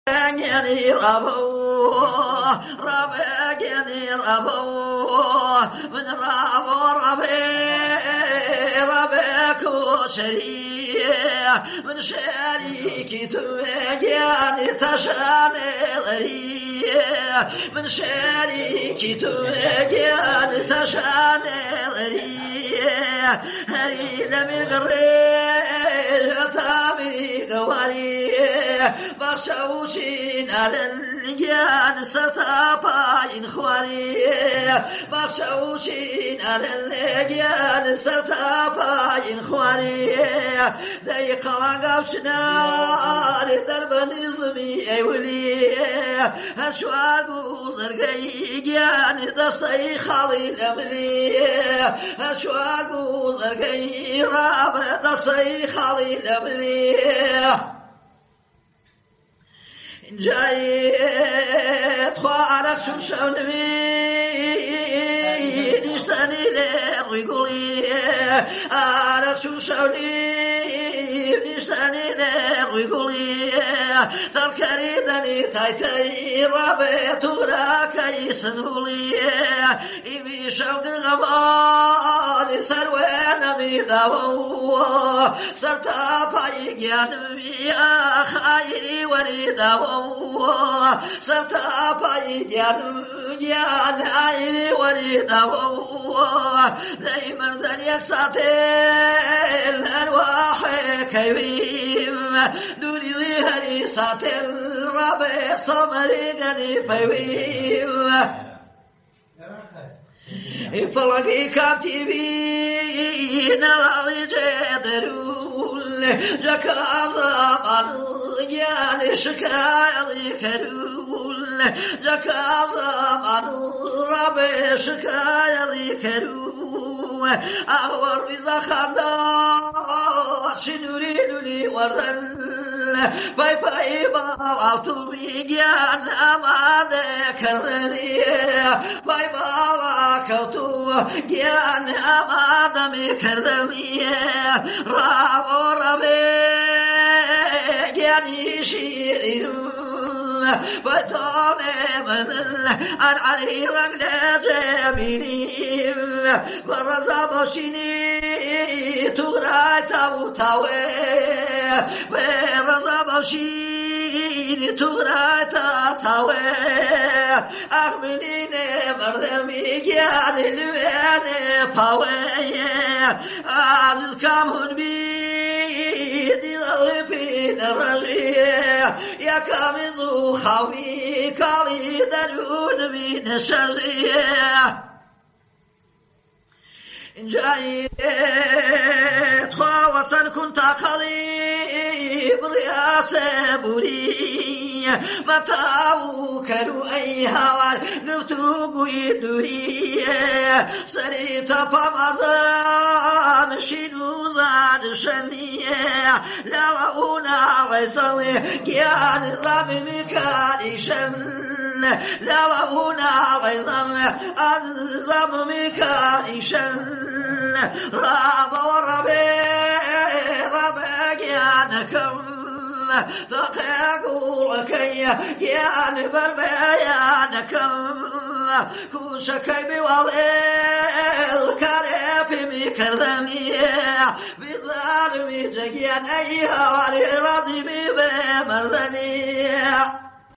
يعني ربك يعني من ربك وشريك من شريك توجعني تشاني غريب من شريك توجعني تشاني غريب هريد من غريب تامي قواري بخشوشين على الجان ستابين خواري بخشوشين على الجان ستابين خواري ذي قلق بشنار درب نظمي اولي هشوار بوزر جان دستي خالي الاملي هشوار بوزر راب دستي خالي الاملي جايت خوارك شو شوني نشتني لك ويقولي عارك شو شوني نشتني لك ويقولي تركريدني تايتي رابط وراك يسنولي إبي شوق الغمار سروين ميداو سرطا بايقيان بيا خيري وريداو سرطا بايقيان جان عيني وريداو دايما ذلك ساتل الواح كيويم دوني ظهري ساتل ربي صمري قني فيويم فلقي كاتبين الذي جدرون جكام ضمان جاني شكاية كرون جكام ضمان ربي شكاية كرون أهور بذا خنداش نريدني وردن باي باي باعتو بيجان أمانة كرني باي باعتو جان أمانة كرني رابو ربي جاني شيرين فتوني من العلي رقل جميني برزا بوشيني تغراي تاو تاوي برزا بوشيني تغراي تاوي أخمنيني مردمي جاني لواني باوي عزيز كامون بيدي ضربين الرجية يا كامذو خوي كالي درون من شرية جايت خواصا كنت قريب رياسة بوري متاو كانوا أي هوال ذوتوب يدوري سريت فمزان شنو زاد شنية لا لونا غيصلي كيان ضم مكاني شن لا لونا غيظم أنظم مكاني شن راب وربي ربك يانكم فقاقول كي يان بربيانكم كوشكي بوالي كاريبي مكرني بظالمي جيان أيها ولي رضي بمردني